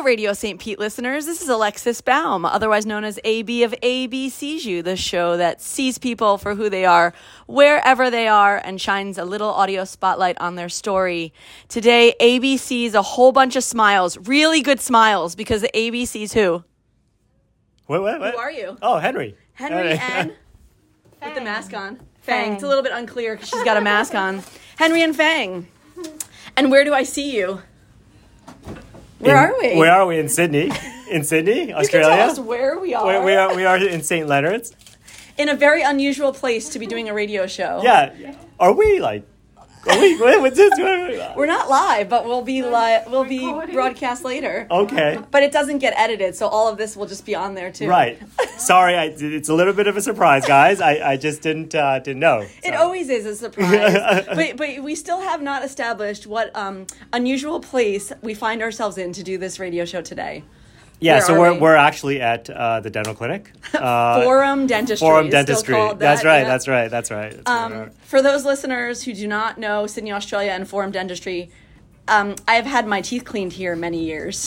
Radio St. Pete listeners. This is Alexis Baum, otherwise known as AB of AB Sees You, the show that sees people for who they are, wherever they are, and shines a little audio spotlight on their story. Today, AB sees a whole bunch of smiles, really good smiles, because AB sees who? What? Who are you? Oh, Henry. Henry and... with the mask on. Fang. It's a little bit unclear because she's got a mask on. Henry and Fang. And where do I see you? Where are we? Where are we? In Sydney. In Sydney, Australia. You can tell us where we are. We are in St. Leonard's. In a very unusual place to be doing a radio show. Yeah. Are we what's this? We're not live, but we'll be broadcast later. Okay. But it doesn't get edited, so all of this will just be on there too. Right. Sorry, it's a little bit of a surprise, guys. I just didn't know. It always is a surprise. but we still have not established what unusual place we find ourselves in to do this radio show today. Yeah, so we're actually at the dental clinic. Forum Dentistry. Forum Dentistry. That's right. Yeah. That's right. For those listeners who do not know Sydney, Australia, and Forum Dentistry, I have had my teeth cleaned here many years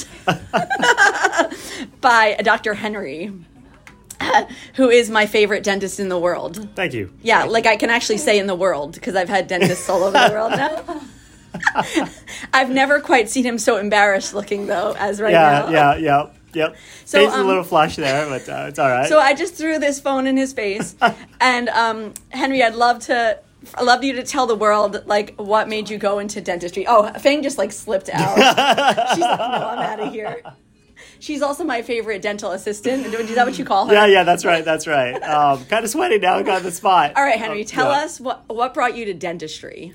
by Dr. Henry, who is my favorite dentist in the world. Thank you. Yeah, like I can actually say in the world because I've had dentists all over the world now. I've never quite seen him so embarrassed looking though as right now. Yep. So, Face a little flush there, but it's all right. So I just threw this phone in his face, and Henry, I'd love you to tell the world like what made you go into dentistry. Oh, Fang just like slipped out. She's like, no, I'm out of here. She's also my favorite dental assistant. Is that what you call her? Yeah, that's right. Kind of sweaty now. I got the spot. All right, Henry, tell us what brought you to dentistry.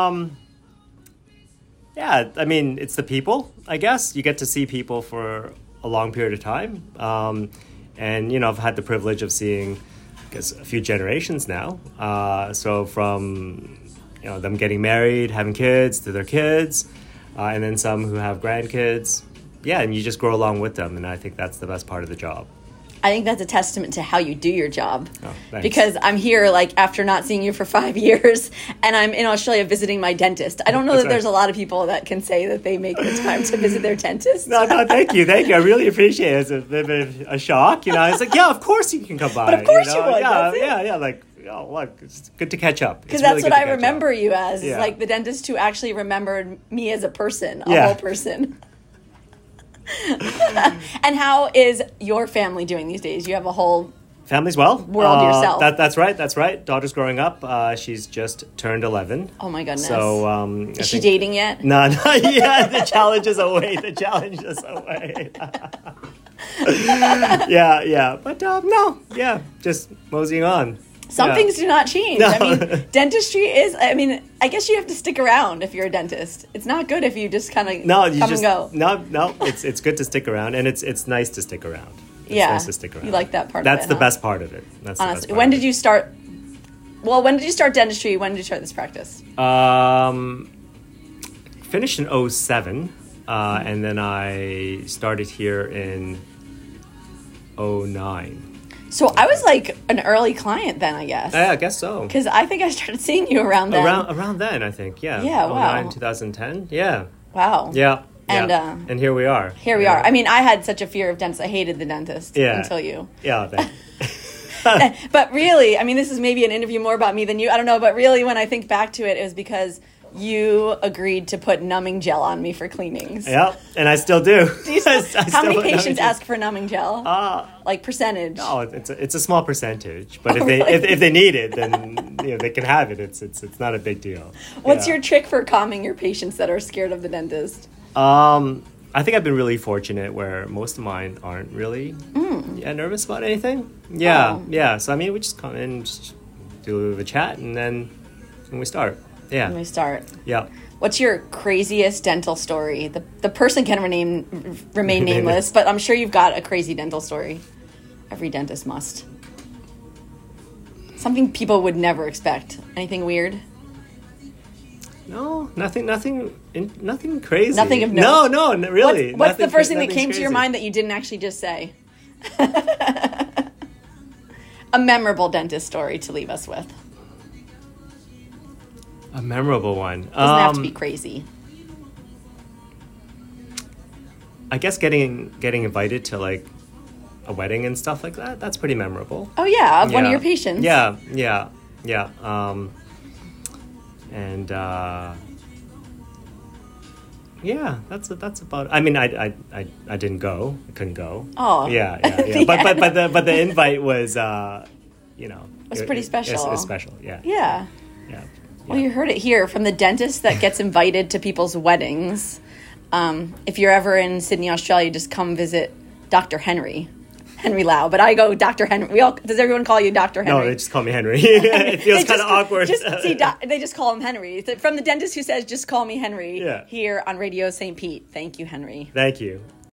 Yeah, I mean, it's the people, I guess. You get to see people for a long period of time. And, I've had the privilege of seeing, I guess, a few generations now. So from, them getting married, having kids, to their kids, and then some who have grandkids. Yeah, and you just grow along with them, and I think that's the best part of the job. I think that's a testament to how you do your job. Oh, thanks. Because I'm here, after not seeing you for 5 years, and I'm in Australia visiting my dentist. I don't know that there's a lot of people that can say that they make the time to visit their dentist. No, thank you. I really appreciate it. It's a bit of a shock, It's like, yeah, of course you can come by. But of course you would. Yeah. Look, it's good to catch up. Because that's what I remember you as, is the dentist who actually remembered me as a person, a whole person. And how is your family doing these days? You have a whole family's well world yourself. That's right. Daughter's growing up. She's just turned 11. Oh my goodness. So is she dating yet? No, not yet. The challenge is away. Yeah. But just moseying on. Some things do not change. No. I mean, dentistry is, I guess you have to stick around if you're a dentist. It's not good if you just kind of and go. No, it's good to stick around, and it's nice to stick around. It's nice to stick around. You like that part That's of it, the best part of it. That's honestly. When did you start dentistry? When did you start this practice? Finished in 2007, and then I started here in 2009. So I was like an early client then, I guess. Yeah, I guess so. Because I think I started seeing you around then. Around then, I think, yeah. Yeah, wow. 2009, 2010, yeah. Wow. Yeah. And here we are. Here we are. I mean, I had such a fear of dentists. I hated the dentist until you. Yeah, But really, this is maybe an interview more about me than you. I don't know. But really, when I think back to it, it was because you agreed to put numbing gel on me for cleanings. Yeah, and I still do. How many patients ask for numbing gel? Percentage? No, it's a small percentage. But if they need it, then they can have it. It's not a big deal. What's your trick for calming your patients that are scared of the dentist? I think I've been really fortunate where most of mine aren't really nervous about anything. Yeah. So we just come in, just do the chat, and then we start. Yeah. When we start. Yeah. What's your craziest dental story? The person can remain nameless, but I'm sure you've got a crazy dental story. Every dentist must. Something people would never expect. Anything weird? No, nothing crazy. Nothing of note? No, really. What's the first thing that came to your mind that you didn't actually just say? A memorable dentist story to leave us with. A memorable one. Doesn't have to be crazy. I guess getting invited to like a wedding and stuff like that, that's pretty memorable. Oh yeah, of one of your patients. Yeah. And yeah, that's about. I mean, I didn't go. I couldn't go. Oh. Yeah. But the invite was, you know, It's pretty special. It's special. Yeah. Yeah. Yeah. Well, you heard it here from the dentist that gets invited to people's weddings. If you're ever in Sydney, Australia, just come visit Dr. Henry Lau. But I go Dr. Henry. Does everyone call you Dr. Henry? No, they just call me Henry. It feels kind of awkward. They just call him Henry. From the dentist who says, just call me Henry, Yeah. here on Radio St. Pete. Thank you, Henry. Thank you.